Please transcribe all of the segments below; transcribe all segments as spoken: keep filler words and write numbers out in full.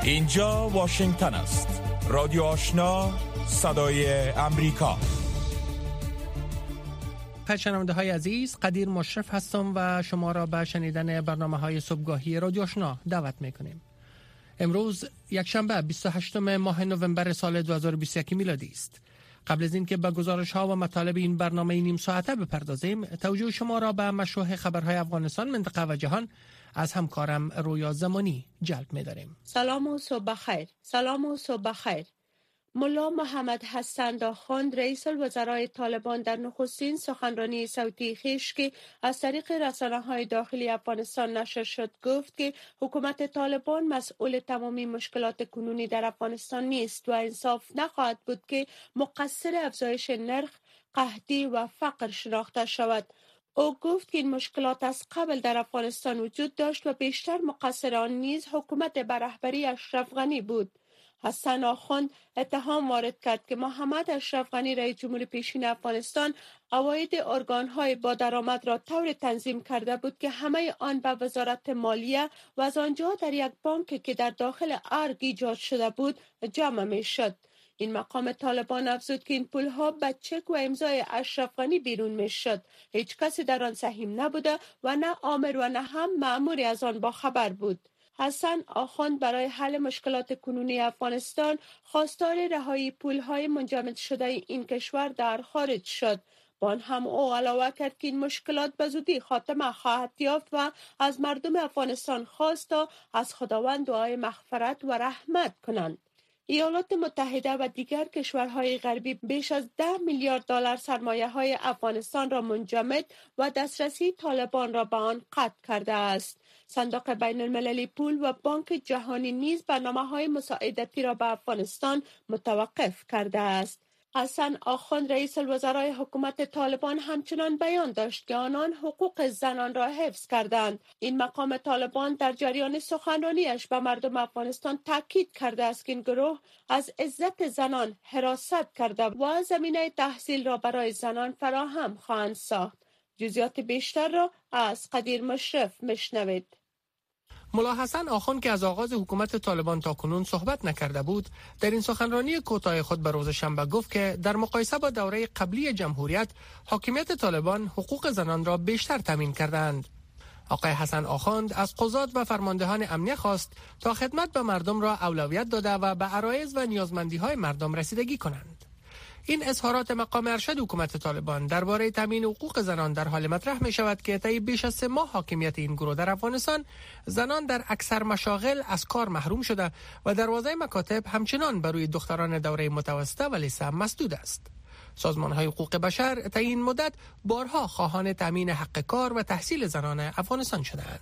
اینجا واشنگتن است. رادیو آشنا، صدای امریکا. شنونده های عزیز، قدیر مشرف هستم و شما را به شنیدن برنامه های صبحگاهی رادیو آشنا دعوت میکنیم. امروز یکشنبه بیست و هشتم ماه نوامبر سال دو هزار و بیست و یک میلادی است. قبل از اینکه به گزارش ها و مطالب این برنامه نیم ساعته بپردازیم، توجه شما را به مشروع خبرهای افغانستان، منطقه و جهان از همکارم رویا زمانی جلب می‌داریم. سلام و صبح بخیر. سلام و صبح بخیر. ملا محمد حسن آخوند رئیس الوزرای طالبان در نخستین سخنرانی صوتی خویش که از طریق رسانه‌های داخلی افغانستان نشر شد گفت که حکومت طالبان مسئول تمامی مشکلات کنونی در افغانستان نیست و انصاف نخواهد بود که مقصر افزایش نرخ، قحطی و فقر شناخته شود. او گفت که این مشکلات از قبل در افغانستان وجود داشت و بیشتر مقصر آن نیز حکومت به رهبری اشرف غنی بود. حسن آخوند اتهام وارد کرد که محمد اشرف غنی رئیس جمهور پیشین افغانستان عواید ارگان‌های با درآمد را طور تنظیم کرده بود که همه آن به وزارت مالیه و از آنجا در یک بانک که در داخل ارگ ایجاد شده بود جمع می شد. این مقام طالبان افزود که این پولها به چک و امضای اشرف غنی بیرون می شد. هیچ کسی در آن سهیم نبوده و نه آمر و نه هم مأموری از آن با خبر بود. حسن آخوند برای حل مشکلات کنونی افغانستان خواستار رهایی پولهای منجمد شده این کشور در خارج شد. با آن هم او علاوه کرد که این مشکلات به زودی خاتمه خواهد یافت و از مردم افغانستان خواست تا از خداوند دعای مغفرت و رحمت کنند. ایالات متحده و دیگر کشورهای غربی بیش از ده میلیارد دلار سرمایه های افغانستان را منجمد و دسترسی طالبان را به آن قطع کرده است. صندوق بین المللی پول و بانک جهانی نیز برنامه‌های مساعدتی را به افغانستان متوقف کرده است. حسن آخوند رئیس الوزرای حکومت طالبان همچنان بیان داشت که آنان حقوق زنان را حفظ کردند. این مقام طالبان در جریان سخنرانیش به مردم افغانستان تاکید کرده است که این گروه از عزت زنان حراست کرده و زمینه تحصیل را برای زنان فراهم خواهند ساخت. جزئیات بیشتر را از قدیر مشرف میشنوید. ملا حسن آخوند که از آغاز حکومت طالبان تا کنون صحبت نکرده بود، در این سخنرانی کوتاه خود به روز شنبه گفت که در مقایسه با دوره قبلی جمهوریت، حاکمیت طالبان حقوق زنان را بیشتر تامین کردند. آقای حسن آخوند از قضات و فرماندهان امنیه خواست تا خدمت به مردم را اولویت داده و به عرایض و نیازمندی‌های مردم رسیدگی کنند. این اظهارات مقام ارشد حکومت طالبان درباره تامین حقوق زنان در حال مطرح می شود که طی بیش از سه ماه حاکمیت این گروه در افغانستان، زنان در اکثر مشاغل از کار محروم شده و دروازه مکاتب همچنان بر روی دختران دوره متوسطه و لیسه مسدود است. سازمان‌های حقوق بشر طی این مدت بارها خواهان تامین حق کار و تحصیل زنان افغانستان شدند.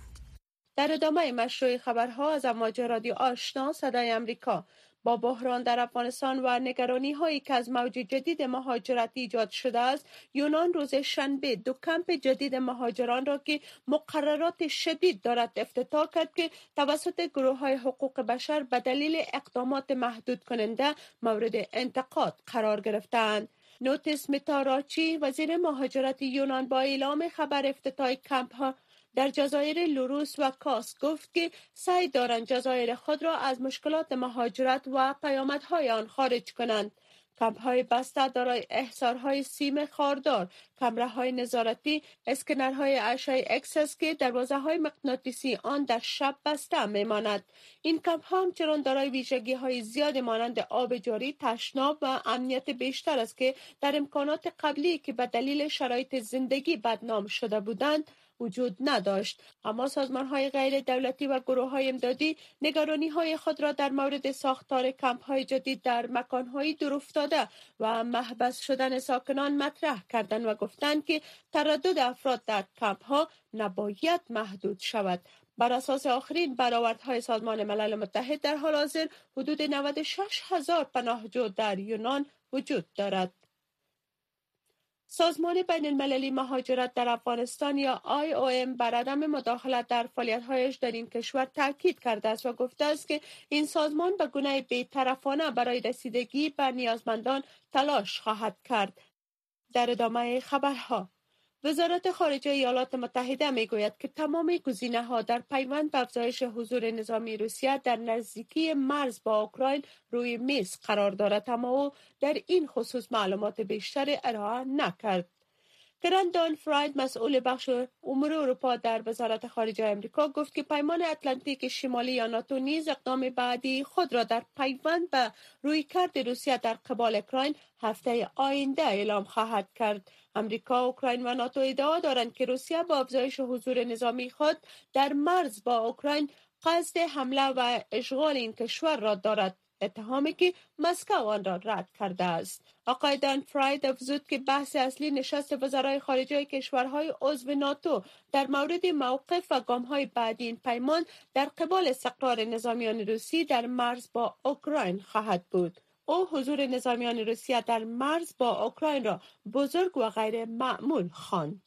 در ادامه مشروع خبرها از امواج رادیو آشنا صدای امریکا، با بحران در افغانستان و نگرانی هایی که از موج جدید مهاجرت ایجاد شده است، یونان روز شنبه دو کمپ جدید مهاجران را که مقررات شدید دارد افتتاح کرد که توسط گروه های حقوق بشر به دلیل اقدامات محدود کننده مورد انتقاد قرار گرفتند. نوتیس متاراچی وزیر مهاجرت یونان با اعلام خبر افتتاح کمپ ها در جزایر لوروس و کاس گفت که سعی دارند جزایر خود را از مشکلات مهاجرت و پیامدهای آن خارج کنند. کمپ‌های بسته دارای احصارهای سیم خاردار، کامراهای نظارتی، اسکنرهای اشعه ایکس است که دروازه‌های مغناطیسی آن در شب بسته می‌ماند. این کمپ‌ها همچنان دارای ویژگی‌های زیاد مانند آب جاری، تشناب و امنیت بیشتر است که در امکانات قبلی که به دلیل شرایط زندگی بدنام شده بودند وجود نداشت. اما سازمان‌های غیر دولتی و گروه‌های امدادی نگرانی‌های خود را در مورد ساختار کمپ‌های جدید در مکان‌های دورافتاده و محبس شدن ساکنان مطرح کردند و گفتند که تردد افراد در کمپ‌ها نباید محدود شود. بر اساس آخرین برآوردهای سازمان ملل متحد در حال حاضر حدود نود و شش هزار پناهجو در یونان وجود دارد. سازمان بین المللی مهاجرت در افغانستان یا آی او ام بر عدم مداخلت در فعالیت‌هایش در این کشور تاکید کرده است و گفته است که این سازمان به گونه بی‌طرفانه برای رسیدگی به نیازمندان تلاش خواهد کرد. در ادامه خبرها، وزارت خارجه ایالات متحده میگوید که تمام گزینه‌ها در پیوند به افزایش حضور نظامی روسیه در نزدیکی مرز با اوکراین روی میز قرار دارد، اما او در این خصوص معلومات بیشتری ارائه نکرد. کرندان فراید، مسئول بخش امور اروپا در وزارت خارجه آمریکا، گفت که پیمان اتلانتیک شمالی یا ناتو نیز اقدام بعدی خود را در پیوند به رویکرد روسیه در قبال اوکراین هفته آینده اعلام خواهد کرد. امریکا، اوکراین و ناتو ادعا دارند که روسیه با افزایش حضور نظامی خود در مرز با اوکراین قصد حمله و اشغال این کشور را دارد، اتهامی که مسکو آن را رد کرده است. آقای دان فراید افزود که بحث اصلی نشست وزرای خارجه کشورهای عضو ناتو در مورد موقف و گام‌های بعدی این پیمان در قبال استقرار نظامیان روسی در مرز با اوکراین خواهد بود. او حضور نظامیان روسیه در مرز با اوکراین را بزرگ و غیر معمول خواند.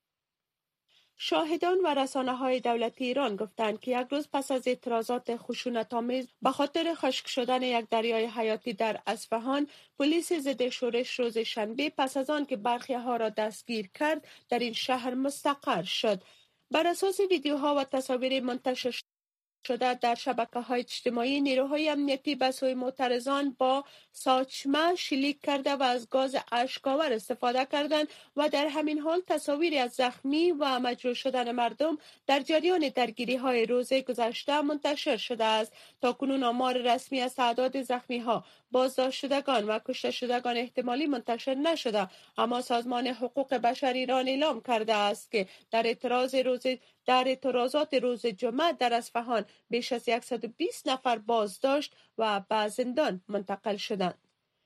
شاهدان و رسانه‌های دولتی ایران گفتند که یک روز پس از اعتراضات خشونت‌آمیز به خاطر خشک شدن یک دریای حیاتی در اصفهان، پلیس ضد شورش روز شنبه پس از آن که برخی ها را دستگیر کرد در این شهر مستقر شد. بر اساس ویدیوها و تصاویر منتشر شده در شبکه‌های اجتماعی، نیروهای امنیتی به سوی معترضان با ساچمه شلیک کرده و از گاز اشک‌آور استفاده کردند و در همین حال تصاویری از زخمی و مجروح شدن مردم در جریان درگیری‌های روز گذشته منتشر شده است. تاکنون آمار رسمی از تعداد زخمی‌ها، بازداشت شدگان و کشته شدگان احتمالی منتشر نشده، اما سازمان حقوق بشر ایران اعلام کرده است که در اعتراض روز در اعتراضات روز جمعه در اصفهان بیش از صد و بیست نفر بازداشت و به زندان منتقل شدند.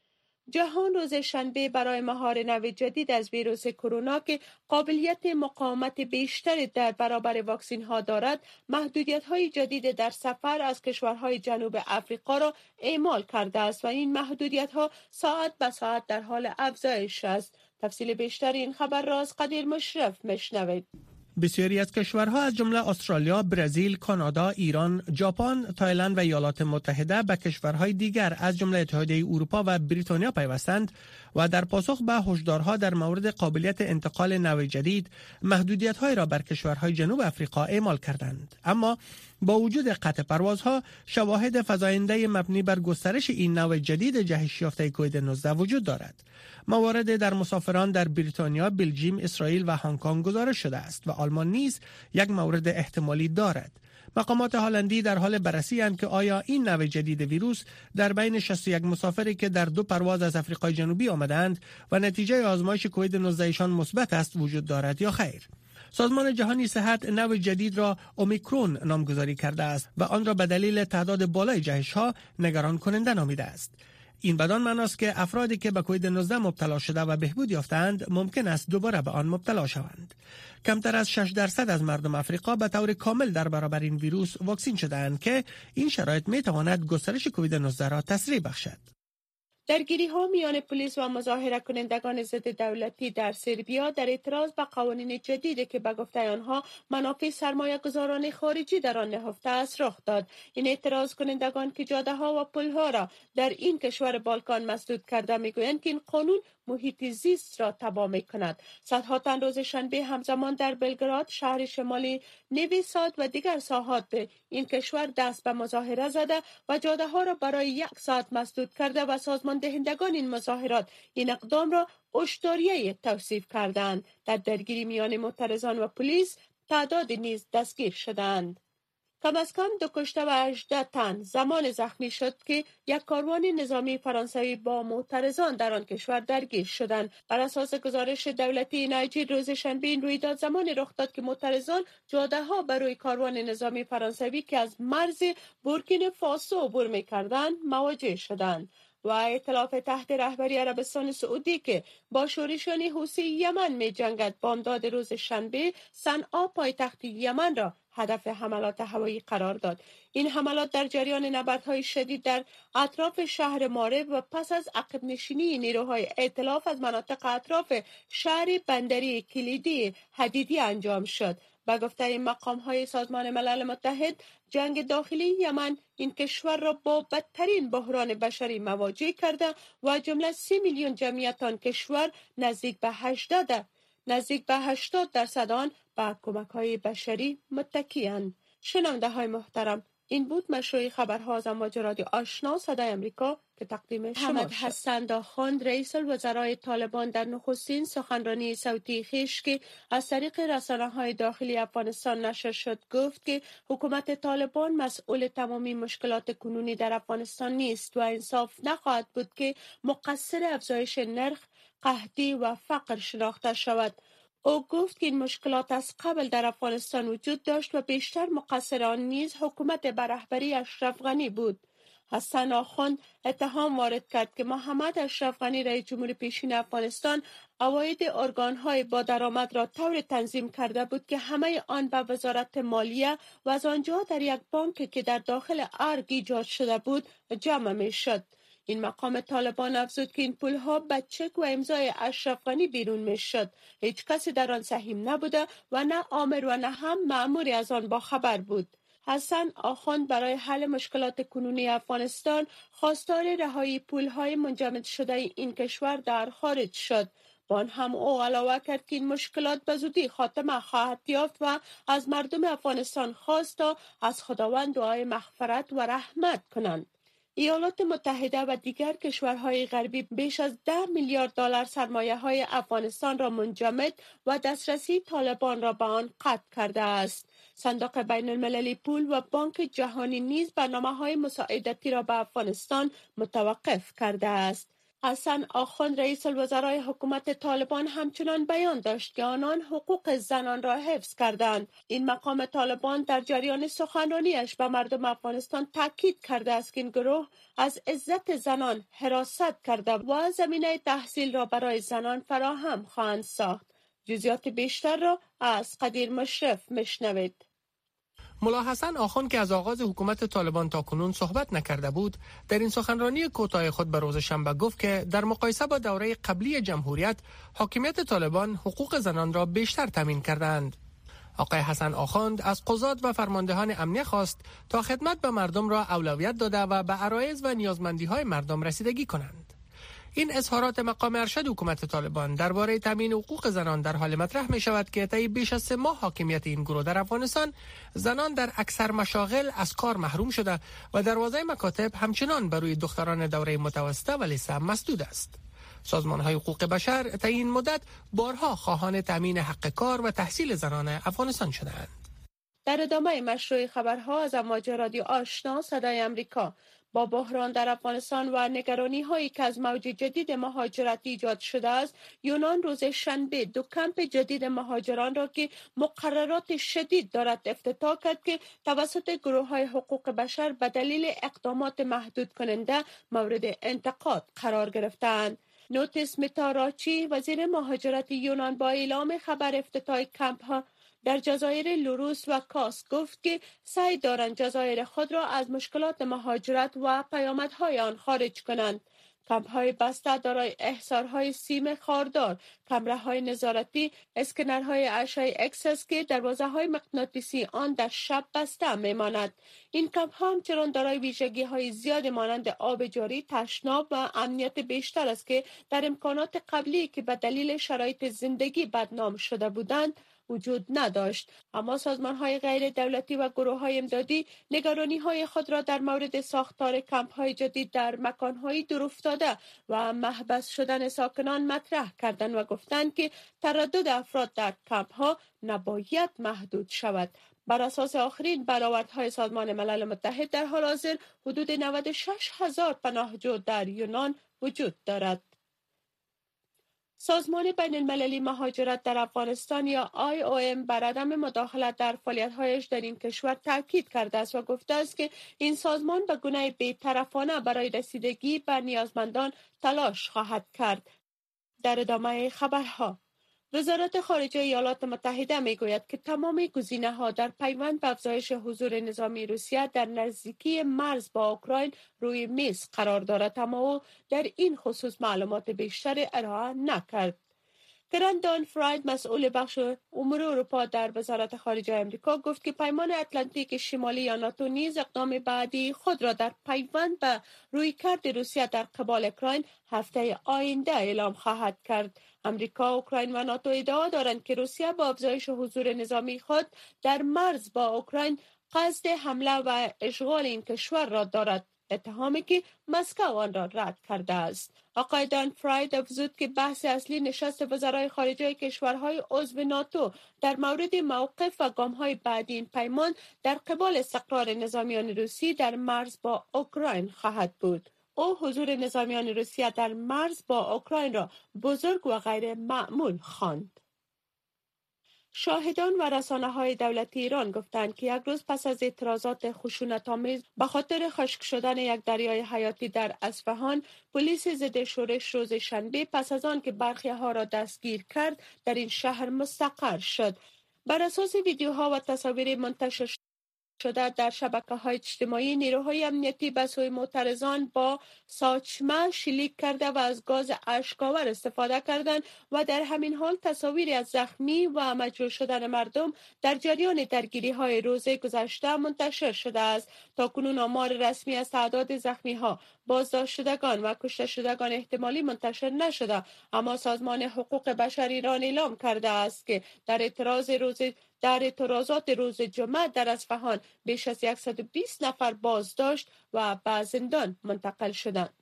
جهان روز شنبه برای مهار نوع جدید از ویروس کرونا که قابلیت مقاومت بیشتری در برابر واکسن ها دارد، محدودیت های جدید در سفر از کشورهای جنوب افریقا را اعمال کرده است و این محدودیت ها ساعت به ساعت در حال افزایش است. تفصیل بیشتر این خبر را از قدیر مشرف میشنوید. بسیاری از کشورها از جمله استرالیا، برزیل، کانادا، ایران، ژاپن، تایلند و ایالات متحده به کشورهای دیگر از جمله اتحادیه اروپا و بریتانیا پیوستند و در پاسخ به هشدارها در مورد قابلیت انتقال نوع جدید، محدودیت‌های را بر کشورهای جنوب افریقا اعمال کردند. اما با وجود قطع پروازها، شواهد فزاینده مبنی بر گسترش این نوع جدید جهش یافته کووید نوزده وجود دارد. موارد در مسافران در بریتانیا، بلژیم، اسرائیل و هنگ کنگ گزارش شده است و آلمان نیز یک مورد احتمالی دارد. مقامات هلندی در حال بررسی اند که آیا این نوع جدید ویروس در بین شصت و یک مسافری که در دو پرواز از آفریقای جنوبی آمدند و نتیجه آزمایش کووید نوزده شان مثبت است وجود دارد یا خیر. سازمان جهانی صحت نوع جدید را اومیکرون نامگذاری کرده است و آن را به دلیل تعداد بالای جهش‌ها نگران کننده نامیده است. این بدان معناست که افرادی که به کووید نوزده مبتلا شده و بهبود یافتند ممکن است دوباره به آن مبتلا شوند. کمتر از شش درصد از مردم افریقا به طور کامل در برابر این ویروس واکسین شده‌اند که این شرایط می‌تواند گسترش کووید نوزده را تسریع بخشد. درگیری ها میان پلیس و مظاهره کنندگان ضد دولتی در سربیا در اعتراض به قوانین جدیدی که به گفته آنها منافع سرمایه گذاران خارجی در آن نهفته است رخ داد. این اعتراض کنندگان که جاده ها و پل ها را در این کشور بالکان مسدود کرده میگویند که این قانون محیط زیست را تباه می کند. صدها تن روز شنبه همزمان در بلگراد، شهر شمالی نوی ساد و دیگر ساحات این کشور دست به مظاهره زده و جاده ها را برای یک ساعت مسدود کرده و سازمان دهندگان این مظاهرات این اقدام را هشداریه توصیف کردند. در درگیری میان معترضان و پلیس تعداد نیز دستگیر شدند. کم از کم دو کشته و هجده تن زمان زخمی شد که یک کاروان نظامی فرانسوی با معترضان در آن کشور درگیر شدند. بر اساس گزارش دولتی نایجر روز شنبه این رویداد زمانی رخ داد که معترضان جاده ها بر روی کاروان نظامی فرانسوی که از مرز بورکینا فاسو عبور می‌کردند مواجه شدند. و ائتلاف تحت رهبری عربستان سعودی که با شورشیان حوثی یمن می جنگد بامداد روز شنبه صنعا پایتخت یمن را هدف حملات هوایی قرار داد. این حملات در جریان نبردهای شدید در اطراف شهر مارب و پس از عقب نشینی نیروهای ائتلاف از مناطق اطراف شهر بندری کلیدی حدیدی انجام شد. به گفته مقام‌های سازمان ملل متحد، جنگ داخلی یمن این کشور را با بدترین بحران بشری مواجه کرده و جمله سی میلیون جمعیت آن کشور نزدیک به هجده نزدیک به هشتاد درصد آن به کمک‌های بشری متکی‌اند. شنونده های محترم، این بود مشروع خبرها از امواج رادیو آشنا صدای امریکا که تقدیم شما محمد حسن داخوند رئیس الوزرای طالبان در نخستین سخنرانی صوتی خویش که از طریق رسانه‌های داخلی افغانستان نشر شد گفت که حکومت طالبان مسئول تمامی مشکلات کنونی در افغانستان نیست و انصاف نخواهد بود که مقصر افزایش نرخ، قحطی و فقر شناخته شود. او گفت که این مشکلات از قبل در افغانستان وجود داشت و بیشتر مقصر آن نیز حکومت به رهبری اشرف غنی بود. حسن آخوند اتهام وارد کرد که محمد اشرف غنی رئیس جمهور پیشین افغانستان عواید ارگان‌های با درآمد را طور تنظیم کرده بود که همه آن به وزارت مالیه و از آنجا در یک بانک که در داخل ارگ ایجاد شده بود جمع می شد. این مقام طالبان افزود که این پولها به چک و امضای اشرف غنی بیرون می شد. هیچ کسی در آن سهیم نبوده و نه آمر و نه هم مأموری از آن با خبر بود. حسن آخوند برای حل مشکلات کنونی افغانستان خواستار رهایی پولهای منجمد شده این کشور در خارج شد. با آن هم او علاوه کرد که این مشکلات به زودی خاتمه خواهد یافت و از مردم افغانستان خواست تا از خداوند دعای مغفرت و رحمت کنند. ایالات متحده و دیگر کشورهای غربی بیش از ده میلیارد دلار سرمایه های افغانستان را منجمد و دسترسی طالبان را به آن قطع کرده است. صندوق بین المللی پول و بانک جهانی نیز برنامه‌های مساعدتی را به افغانستان متوقف کرده است. حسن آخوند رئیس الوزرای حکومت طالبان همچنان بیان داشت که آنان حقوق زنان را حفظ کردند. این مقام طالبان در جریان سخنرانیش به مردم افغانستان تاکید کرده است که این گروه از عزت زنان حراست کرده و زمینه تحصیل را برای زنان فراهم خواهند ساخت. جزئیات بیشتر را از قدیر مشرف میشنوید. ملا حسن آخوند که از آغاز حکومت طالبان تا کنون صحبت نکرده بود، در این سخنرانی کوتاه خود به روز شنبه گفت که در مقایسه با دوره قبلی جمهوریت، حاکمیت طالبان حقوق زنان را بیشتر تامین کردند. آقای حسن آخوند از قضات و فرماندهان امنیه خواست تا خدمت به مردم را اولویت داده و به عرایض و نیازمندی‌های مردم رسیدگی کنند. این اظهارات مقام ارشد حکومت طالبان درباره تامین حقوق زنان در حال مطرح می شود که طی بیش از سه ماه حاکمیت این گروه در افغانستان، زنان در اکثر مشاغل از کار محروم شده و دروازه مکاتب همچنان بر روی دختران دوره متوسطه و لیسه مسدود است. سازمان‌های حقوق بشر طی این مدت بارها خواهان تامین حق کار و تحصیل زنان افغانستان شدند. در ادامه مشروع خبرها از امواج رادیو آشنا صدای امریکا، با بحران در افغانستان و نگرانی هایی که از موج جدید مهاجرت ایجاد شده است، یونان روز شنبه دو کمپ جدید مهاجران را که مقررات شدید دارد افتتاح کرد که توسط گروه های حقوق بشر به دلیل اقدامات محدود کننده مورد انتقاد قرار گرفتند. نوتیس متاراچی وزیر مهاجرت یونان با اعلام خبر افتتاح کمپ ها در جزایر لوروس و کاس گفت که سعی دارند جزایر خود را از مشکلات مهاجرت و پیامدهای آن خارج کنند. کمپ‌های بسته دارای احصارهای سیم خاردار، کمره‌های نظارتی، اسکنرهای اشعه اکس است که دروازه‌های مغناطیسی آن در شب بسته می‌ماند. این کمپ‌ها همچنان دارای ویژگی‌های زیاد مانند آب جاری، تشناب و امنیت بیشتر است که در امکانات قبلی که به دلیل شرایط زندگی بدنام شده بودند وجود نداشت. اما سازمان‌های غیر دولتی و گروه‌های امدادی نگرانی‌های خود را در مورد ساختار کمپ‌های جدید در مکان‌های دورافتاده و محبس شدن ساکنان مطرح کردند و گفتند که تردد افراد در کمپ‌ها نباید محدود شود. بر اساس آخرین برآوردهای سازمان ملل متحد در حال حاضر حدود نود و شش هزار پناهجو در یونان وجود دارد. سازمان بین المللی مهاجرت در افغانستان یا آی او ام بر عدم مداخلت در فعالیت‌هایش در این کشور تاکید کرده است و گفته است که این سازمان به گونه بی‌طرفانه برای رسیدگی به نیازمندان تلاش خواهد کرد. در ادامه خبرها، وزارت خارجه ایالات متحده میگوید که تمام گزینه‌ها در پیوند به افزایش حضور نظامی روسیه در نزدیکی مرز با اوکراین روی میز قرار دارد، اما او در این خصوص معلومات بیشتری ارائه نکرد. گرندان فراید مسئول بخش امور اروپا در وزارت خارجه آمریکا گفت که پیمان اتلانتیک شمالی یا ناتو نیز اقدام بعدی خود را در پیوند به رویکرد روسیه در قبال اوکراین هفته آینده اعلام خواهد کرد. امریکا، اوکراین و ناتو ادعا دارند که روسیه با افزایش حضور نظامی خود در مرز با اوکراین قصد حمله و اشغال این کشور را دارد، اتهامی که مسکو آن را رد کرده است. آقای دان فراید افزود که بحث اصلی نشست وزرای خارجه کشورهای عضو ناتو در مورد موقف و گام‌های بعدی این پیمان در قبال استقرار نظامیان روسی در مرز با اوکراین خواهد بود. او حضور نظامیان روسیه در مرز با اوکراین را بزرگ و غیر معمول خواند. شاهدان و رسانه‌های دولتی ایران گفتند که یک روز پس از اعتراضات خشونت‌آمیز به خاطر خشک شدن یک دریای حیاتی در اصفهان، پلیس ضد شورش روز شنبه پس از آن که برخی ها را دستگیر کرد در این شهر مستقر شد. بر اساس ویدیوها و تصاویر منتشر شده در شبکه‌های اجتماعی، نیروهای امنیتی به سوی معترضان با ساچمه شلیک کرده و از گاز اشک‌آور استفاده کردند و در همین حال تصاویری از زخمی و مجروح شدن مردم در جریان درگیری‌های روز گذشته منتشر شده است. تاکنون آمار رسمی از تعداد زخمی‌ها، بازداشت شدگان و کشته شدگان احتمالی منتشر نشده، اما سازمان حقوق بشر ایران اعلام کرده است که در اعتراض روز در اعتراضات روز جمعه در اصفهان بیش از صد و بیست نفر بازداشت و به زندان منتقل شدند.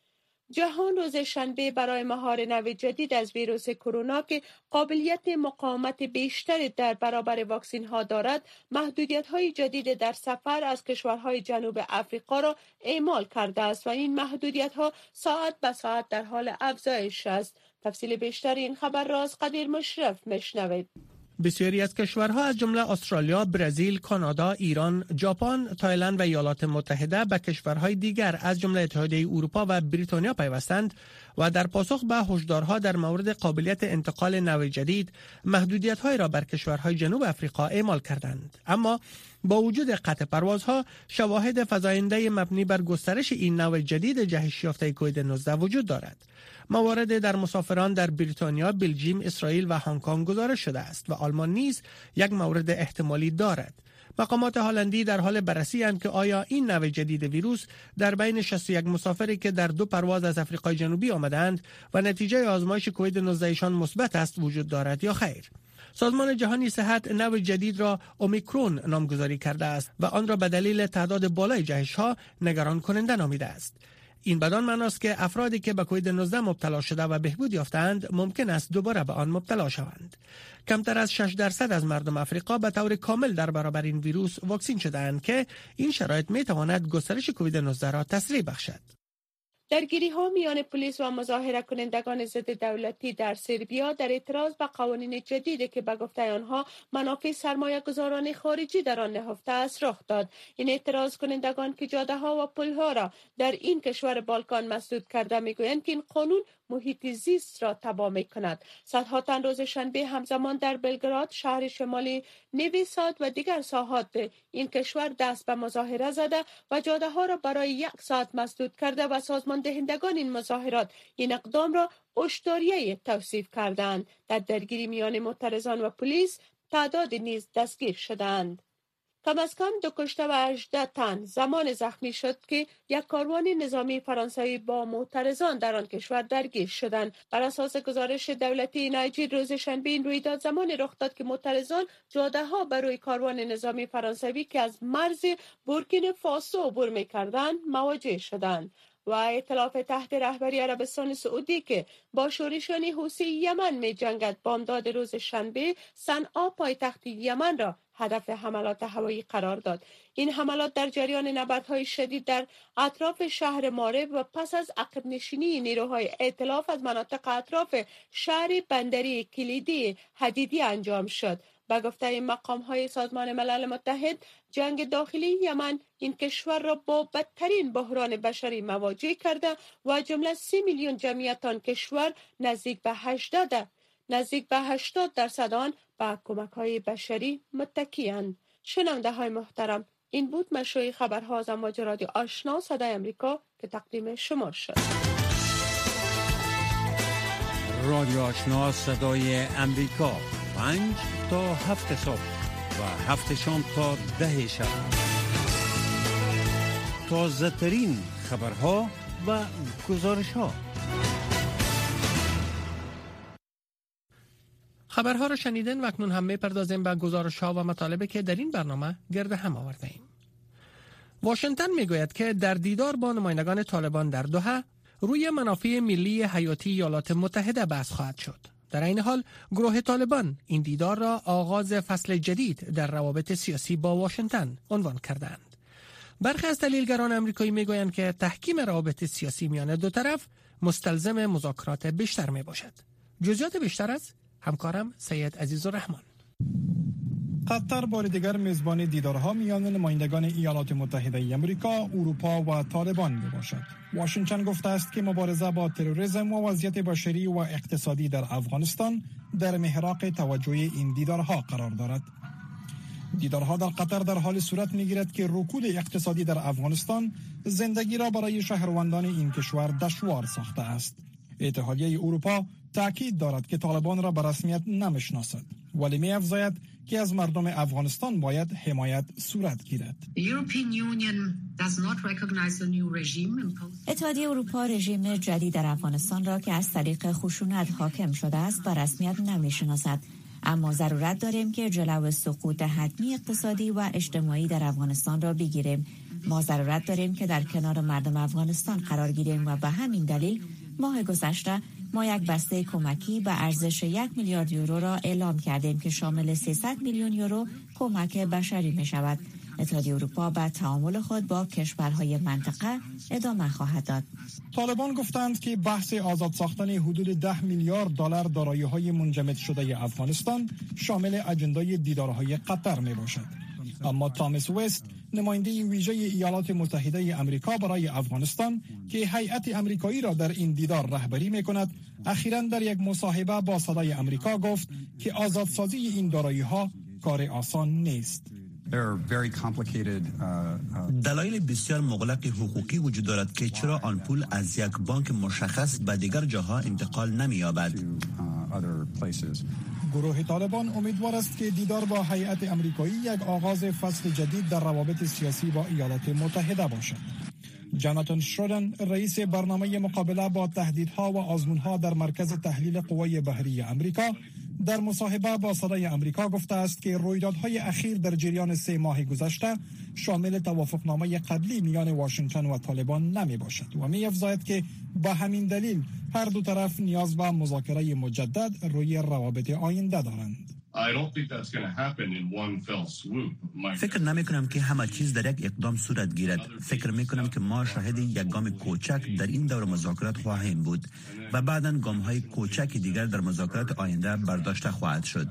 جهان روز شنبه برای مهار نوع جدید از ویروس کرونا که قابلیت مقاومت بیشتری در برابر واکسن ها دارد، محدودیت های جدید در سفر از کشورهای جنوب افریقا را اعمال کرده است و این محدودیت ها ساعت به ساعت در حال افزایش است. تفصیل بیشتر این خبر را از قدیر مشرف میشنوید. بسیاری از کشورها از جمله استرالیا، برزیل، کانادا، ایران، ژاپن، تایلند و ایالات متحده به کشورهای دیگر از جمله اتحادیه اروپا و بریتانیا پیوستند و در پاسخ به هشدارها در مورد قابلیت انتقال نوع جدید، محدودیت‌های را بر کشورهای جنوب افریقا اعمال کردند. اما با وجود قطع پروازها، شواهد فزاینده مبنی بر گسترش این نوع جدید جهش یافته کووید نوزده وجود دارد. موارد در مسافران در بریتانیا، بلژیم، اسرائیل و هنگ کنگ گزارش شده است و آلمان نیز یک مورد احتمالی دارد. مقامات هلندی در حال بررسی اند که آیا این نوع جدید ویروس در بین شصت و یک مسافری که در دو پرواز از آفریقای جنوبی آمدند و نتیجه آزمایش کووید نوزده ایشان مثبت است وجود دارد یا خیر. سازمان جهانی صحت نوع جدید را اومیکرون نامگذاری کرده است و آن را به دلیل تعداد بالای جهش‌ها نگران کننده نامیده است. این بدان معناست که افرادی که به کووید نوزده مبتلا شده و بهبود یافتند ممکن است دوباره به آن مبتلا شوند. کمتر از شش درصد از مردم آفریقا به طور کامل در برابر این ویروس واکسین شده‌اند که این شرایط می تواند گسترش کووید نوزده را تسریع بخشد. درگیری ها میان پلیس و مظاهره کنندگان ضد دولتی در سربیا در اعتراض به قوانین جدیدی که به گفته آنها منافع سرمایه گذاران خارجی در آن نهفته است رخ داد. این اعتراض کنندگان که جاده ها و پل ها را در این کشور بالکان مسدود کرده میگویند که این قانون محیط زیست را تباه می کند. صدها تن روز شنبه همزمان در بلگراد، شهر شمالی نوی ساد و دیگر ساحات این کشور دست به مظاهره زده و جاده ها را برای یک ساعت مسدود کرده و سازمان دهندگان این مظاهرات این اقدام را هشداریه توصیف کردند. در درگیری میان معترضان و پلیس تعداد نیز دستگیر شدند. کم از کم دو کشته و هجده تن زمان زخمی شد که یک کاروان نظامی فرانسوی با معترضان در آن کشور درگیر شدند. بر اساس گزارش دولتی نایجر روز شنبه این رویداد زمان رخ داد که معترضان جاده ها بر روی کاروان نظامی فرانسوی که از مرز بورکینا فاسو عبور می‌کردند مواجه شدند. و ائتلاف تحت رهبری عربستان سعودی که با شورشان حوثی یمن می جنگد بامداد روز شنبه صنعا پایتخت یمن را هدف حملات هوایی قرار داد. این حملات در جریان نبردهای شدید در اطراف شهر مارب و پس از عقب نشینی نیروهای ائتلاف از مناطق اطراف شهر بندری کلیدی حدیدی انجام شد. به گفته مقام‌های سازمان ملل متحد، جنگ داخلی یمن این کشور را با بدترین بحران بشری مواجه کرده و جمله سی میلیون جمعیت آن کشور نزدیک به هشتاد نزدیک به هشتاد درصد آن به کمک‌های بشری متکی‌اند. شنونده های محترم، این بود مشروع خبرها از امواج رادیو آشنا صدای امریکا که تقدیم شما شد. رادیو آشنا صدای امریکا، پنج تا هفت صبح و هفت شام تا ده شب. تازه ترین خبرها و گزارش ها خبرها را شنیدن و اکنون هم می‌پردازیم به گزارش‌ها و مطالبی که در این برنامه گرد هم آورده‌ایم. واشنگتن میگوید که در دیدار با نمایندگان طالبان در دوحه روی منافع ملی حیاتی ایالات متحده بحث خواهد شد. در این حال گروه طالبان این دیدار را آغاز فصل جدید در روابط سیاسی با واشنگتن عنوان کردند. برخی از تحلیلگران آمریکایی میگویند که تحکیم روابط سیاسی میان دو طرف مستلزم مذاکرات بیشتر می باشد. جزئیات بیشتر از همکارم سید عزیزالرحمن. قطر بار دیگر میزبان دیدارها میان نمایندگان ایالات متحده ای آمریکا، اروپا و طالبان می باشد. واشنگتن گفته است که مبارزه با تروریسم و وضعیت بشری و اقتصادی در افغانستان در محراق توجه این دیدارها قرار دارد. دیدارها در قطر در حال صورت میگیرد که رکود اقتصادی در افغانستان زندگی را برای شهروندان این کشور دشوار ساخته است. اتحادیه اروپا تاکید دارد که طالبان را به رسمیت نمیشناسد، ولی می افزاید که از مردم افغانستان باید حمایت صورت گیرد. اتحادیه اروپا رژیم جدید در افغانستان را که از طریق خشونت حاکم شده است به رسمیت نمیشناسد، اما ضرورت داریم که جلو سقوط حتمی اقتصادی و اجتماعی در افغانستان را بگیریم. ما ضرورت داریم که در کنار مردم افغانستان قرار گیریم و به همین دلیل ماه گذشته ما یک بسته کمکی به ارزش یک میلیارد یورو را اعلام کردیم که شامل سیصد میلیون یورو کمک بشری می شود. اتحادیه اروپا به تعامل خود با کشورهای منطقه ادامه خواهد داد. طالبان گفتند که بحث آزاد ساختن حدود ده میلیارد دلار دارایی‌های منجمد شده افغانستان شامل اجندای دیدارهای قطر می باشد. اما تامس وست، نماینده ویژه ایالات متحده آمریکا برای افغانستان که هیئت آمریکایی را در این دیدار رهبری می‌کند، اخیراً در یک مصاحبه با صدای آمریکا گفت که آزادسازی این دارایی‌ها کار آسان نیست. دلایل بسیار مغلق حقوقی وجود دارد که چرا آن پول از یک بانک مشخص به دیگر جاها انتقال نمی‌یابد. گروه طالبان امیدوار است که دیدار با هیئت آمریکایی یک آغاز فصل جدید در روابط سیاسی با ایالات متحده باشد. جاناتان شرودن، رئیس برنامه مقابله با تهدیدها و آزمونها در مرکز تحلیل قوای بحری آمریکا، در مصاحبه با صدای آمریکا گفته است که رویدادهای اخیر در جریان سه ماه گذشته شامل توافقنامه قبلی میان واشنگتن و طالبان نمی باشد و می افزاید که به همین دلیل هر دو طرف نیاز به مذاکره مجدد روی روابط آینده دارند. فکر نمی کنم که همه چیز در یک اقدام صورت گیرد. فکر می کنم که ما شاهد یک گام کوچک در این دور مذاکرات خواهیم بود و بعداً گام های کوچک دیگر در مذاکرات آینده برداشته خواهد شد.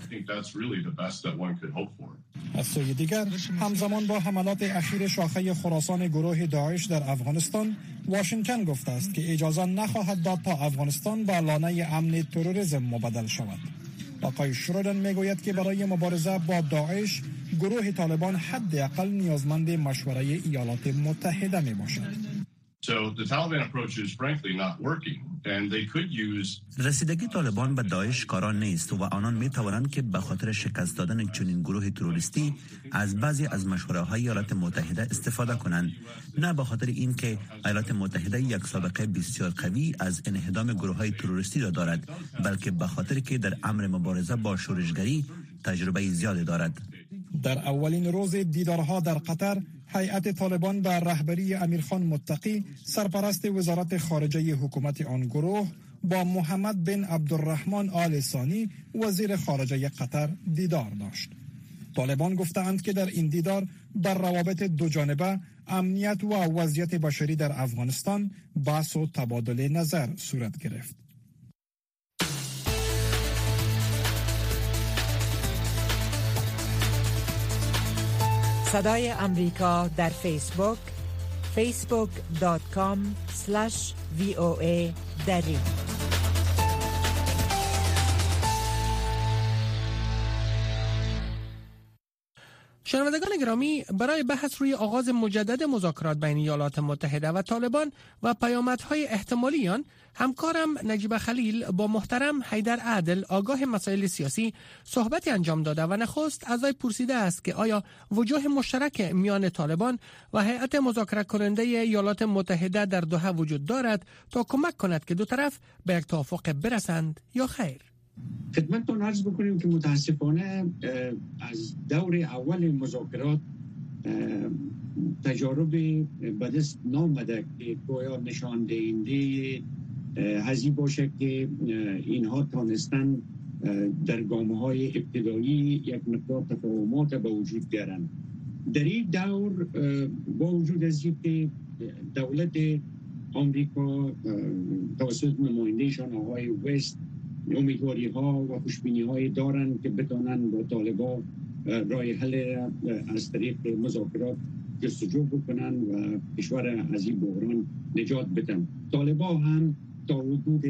از سوی دیگر، همزمان با حملات اخیر شاخه خراسان گروه داعش در افغانستان، واشنگتن گفته است که اجازه نخواهد داد تا افغانستان به لانه امن تروریسم مبدل شود. آقای شرودن میگوید که برای مبارزه با داعش گروه طالبان حداقل نیازمند مشوره ایالات متحده می باشد. رسیدگی طالبان به داعش کارا نیست و آنان می توانند که به خاطر شکست دادن چنین گروه تروریستی از بعضی از مشوره های ایالات متحده استفاده کنند، نه به خاطر اینکه ایالات متحده یک سابقه بسیار قوی از انهدام گروه های تروریستی را دارد، بلکه به خاطر که در امر مبارزه با شورشگری تجربه زیادی دارد. در اولین روز دیدارها در قطر، هیئت طالبان به رهبری امیرخان متقی، سرپرست وزارت خارجه حکومت آن گروه، با محمد بن عبدالرحمن آل ثانی، وزیر خارجه قطر، دیدار داشت. طالبان گفتند که در این دیدار بر روابط دو جانبه، امنیت و وضعیت بشری در افغانستان بحث و تبادل نظر صورت گرفت. صدای امریکا در فیسبوک فیسبوک دات کام اسلش وی او ای دری. شنوندگان گرامی، برای بحث روی آغاز مجدد مذاکرات بین ایالات متحده و طالبان و پیامدهای احتمالی آن، همکارم نجیب خلیل با محترم حیدر عادل، آگاه مسائل سیاسی، صحبتی انجام داده و نخست از وی پرسیده است که آیا وجوه مشترک میان طالبان و هیئت مذاکره کننده ایالات متحده در دوحه وجود دارد تا کمک کند که دو طرف به یک توافق برسند یا خیر. خدمتتون عرض بکنیم که متاسفانه از دور اول مذاکرات تجارب به دست نامده که گویا نشان دهنده هزی باشه که اینها تانستن در گام‌های ابتدایی یک مقدار تفاهمات به وجود بیارن. در این دور با وجود از اینکه دولت آمریکا توسط نمایندهشان آقای وست امیدواری ها و خوشبینی های دارن که بتونن با طالبان راه حل از طریق مذاکرات جستجو بکنن و کشور از این بحران نجات بدن. طالبان هم تا حدود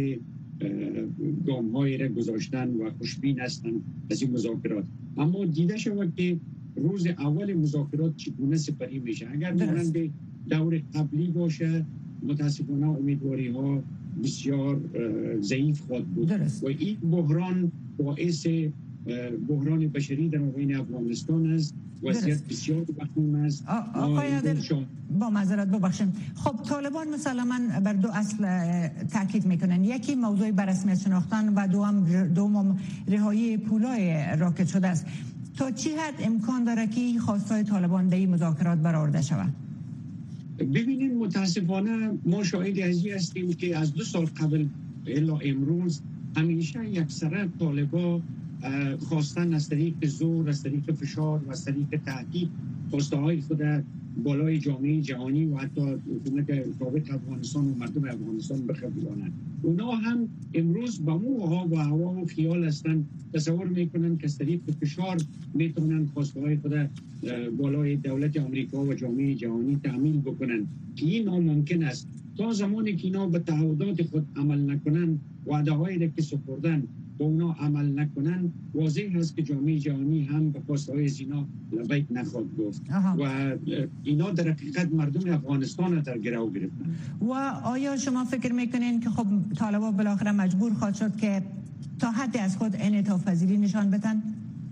گام های را گذاشتن و خوشبین هستن از این مذاکرات، اما دیده شود که روز اول مذاکرات چگونه سپری میشه. اگر مانند دور قبلی باشه متاسفانه امیدواری ها بسیار ضعیف خواهد بود درست. و این بحران باعث بحران بشری در مابین افغانستان است. وضعیت بسیار وخیم است. آقای عادل با معذرت ببخشید، خب طالبان مسلماً بر دو اصل تاکید میکنن، یکی موضوع بررسمیت شناختن و دوم دوم رهایی پولای راکت شده است. تا چی حد امکان داره که خواستای طالبان در این مذاکرات برآورده شود؟ ببینید متاسفانه ما شاهد ازی هستیم که از دو سال قبل الا امروز همیشه یکسره طالبان خواستن از طریق زور، از طریق فشار و از طریق تهدید خواسته های خود بالای جامعه جهانی و حتی حکومت ثابت افغانستان و مردم افغانستان بخوابونند. اونا هم امروز با موها و هوا و خیال هستند، تصور میکنن که از طریق فشار میتونن خواسته های خود بالای دولت آمریکا و جامعه جهانی تأمین بکنن که این ناممکن است. تا زمانی که اینا به تعهدات خود عمل نکنن، وعده هایی را که سپردن با اونا عمل نکنن، واضح هست که جامعه جهانی هم به خواسته های زینا لبیک نخواهد گفت و اینا در حقیقت مردم افغانستان را در گرو گرفتن. و آیا شما فکر میکنین که خب طالبان بالاخره مجبور خواهد شد که تا حد از خود انعطاف پذیری نشان بدن؟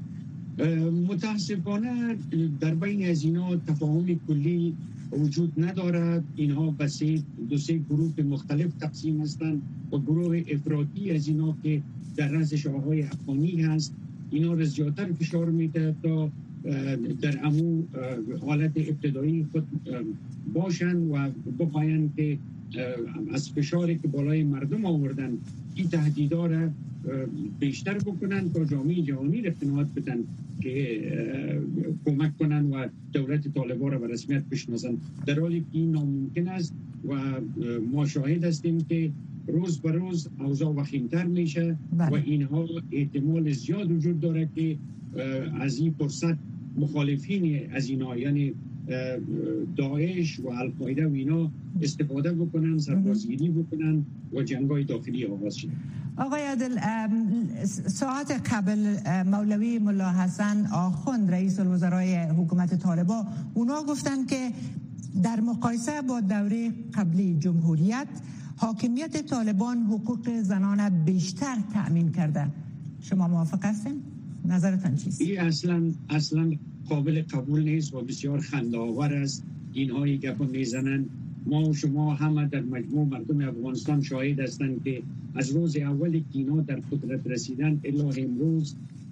متاسفانه در بین از اینا تفاهم کلی وجود ندارد. اینها به سه دو سه گروه مختلف تقسیم هستند و گروه افراطی از اینا که در رأسش آقای افغانی هست، اینا را زیادتر فشار میده تا در امو حالت ابتدایی خود باشن و بخواین که از فشاری که بالای مردم آوردن این تهدیدا را بیشتر بکنن تا جامعه جهانی را قناعت بدن که کمک کنن و دولت طالبان را به رسمیت بشناسن، در حالی که این ناممکن است و ما شاهد هستیم که روز به روز اوضاع وخیمتر میشه بله. و اینها احتمال زیاد وجود داره که از این فرصت مخالفین از اینا یعنی داعش و القاعده و اینا استفاده بکنن، سربازگیری بکنن و جنگ‌های داخلی آغاز شد. آقای عادل، ساعت قبل مولوی ملا حسن آخوند رئیس الوزرای حکومت طالبان اونا گفتن که در مقایسه با دوره قبلی جمهوریت حاکمیت طالبان حقوق زنان بیشتر تأمین کرده. شما موافق هستین؟ نظرتان چیست؟ این اصلا اصلا قابل قبول نیست و بسیار خنده‌آور است. اینهایی که میزنن ما و شما همه در مجموع مردم افغانستان شاهد هستند که از روز اولی که اینا در قدرت رسیدن الی امروز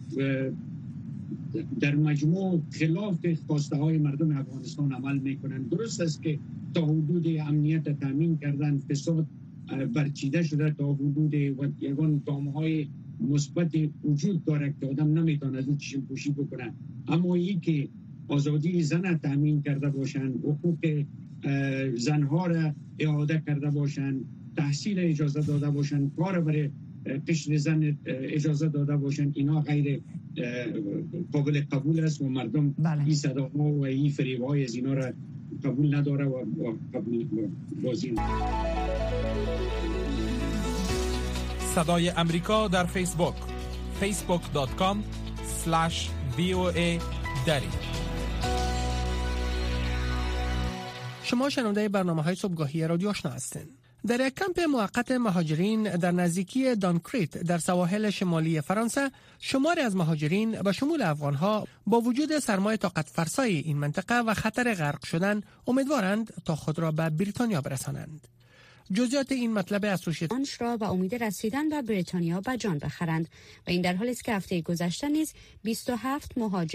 در مجموع خلاف خواسته های مردم افغانستان عمل میکنن. درست است که تا حدود امنیت تامین کردن، فساد برچیده شده تا حدود و یگان گام‌های مثبت وجود داره که آدم نمیتونه از اون چشم پوشی بکنه، اما این که آزادی زن تامین کرده باشن، حقوق زنها را اعاده کرده باشن، تحصیل اجازه داده باشن، کار برای قشر زن اجازه داده باشن، اینا غیر قابل قبول است و مردم بله. این صداها و این فریب‌های از اینا را قبول نداره و قبول بازی نداره. صدای امریکا در فیسبوک فیسبوک دات کام اسلش وی او ای دری. شما شنونده برنامه‌های صبحگاهی رادیو آشنا هستید. در یک کمپ موقت مهاجرین در نزدیکی دانکریت در سواحل شمالی فرانسه، شماری از مهاجرین به شمول افغان‌ها با وجود سرمای طاقت فرسای این منطقه و خطر غرق شدن امیدوارند تا خود را به بریتانیا برسانند. جزئیات این مطلب اسوسییشن را به امید رسیدن به بریتانیا به جان بخرند و این در حالی است که هفته گذشته نیز بیست و هفت مهاجر